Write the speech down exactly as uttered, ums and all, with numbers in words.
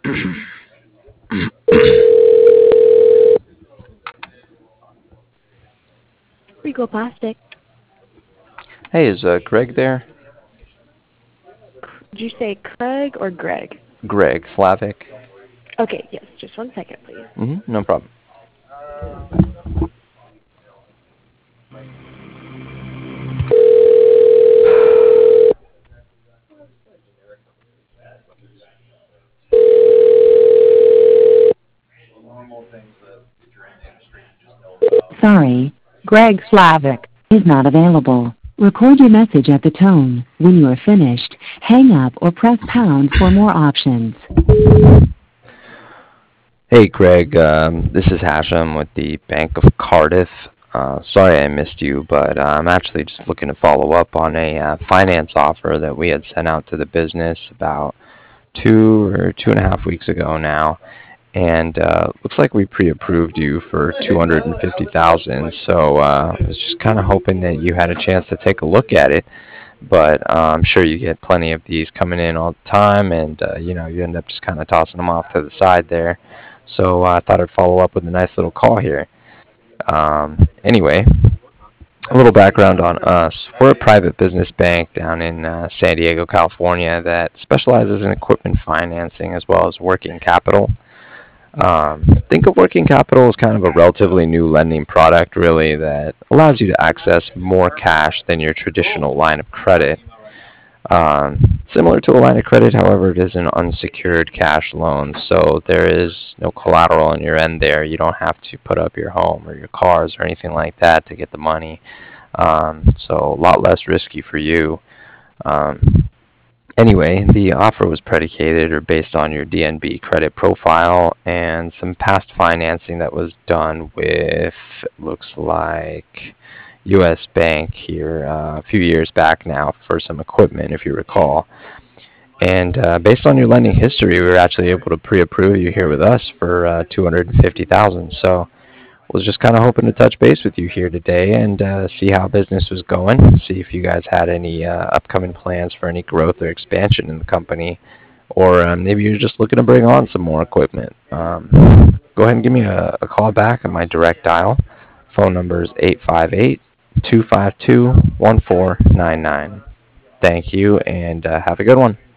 Regal Plastic. Hey, is uh, Greg there? Did you say Craig or Greg? Greg Slavic. Okay, yes, just one second, please. Mm-hmm, no problem. Sorry, Greg Slavic is not available. Record your message at the tone. When you are finished, hang up or press pound for more options. Hey, Greg. Um, this is Hashem with the Bank of Cardiff. Uh, sorry I missed you, but uh, I'm actually just looking to follow up on a uh, finance offer that we had sent out to the business about two or two and a half weeks ago now. And uh, looks like we pre-approved you for two hundred fifty thousand dollars. So uh, I was just kind of hoping that you had a chance to take a look at it. But uh, I'm sure you get plenty of these coming in all the time, and uh, you know you end up just kind of tossing them off to the side there. So uh, I thought I'd follow up with a nice little call here. Um, anyway, a little background on us. We're a private business bank down in uh, San Diego, California that specializes in equipment financing as well as working capital. Um, think of working capital as kind of a relatively new lending product, really, that allows you to access more cash than your traditional line of credit. Um, similar to a line of credit, however, it is an unsecured cash loan, so there is no collateral on your end there. You don't have to put up your home or your cars or anything like that to get the money. Um, so a lot less risky for you. Um, Anyway, the offer was predicated or based on your D N B credit profile and some past financing that was done with, looks like, U S. Bank here uh, a few years back now for some equipment, if you recall. And uh, based on your lending history, we were actually able to pre-approve you here with us for uh, two hundred fifty thousand dollars. So was just kind of hoping to touch base with you here today and uh, see how business was going, see if you guys had any uh, upcoming plans for any growth or expansion in the company, or um, maybe you're just looking to bring on some more equipment. Um, go ahead and give me a, a call back on my direct dial. Phone number is eight five eight, two five two, one four nine nine. Thank you, and uh, have a good one.